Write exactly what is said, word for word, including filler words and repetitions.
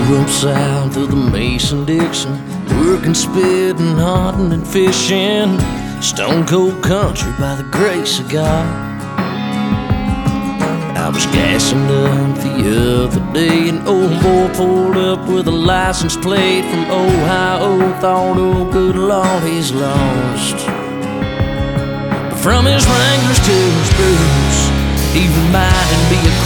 Grew up south of the Mason-Dixon, working, spitting, hunting, and fishing. Stone cold country by the grace of God. I was gassing up the other day, an old boy pulled up with a license plate from Ohio. Thought, oh good Lord, he's lost. But from his Wranglers to his boots, he reminded me of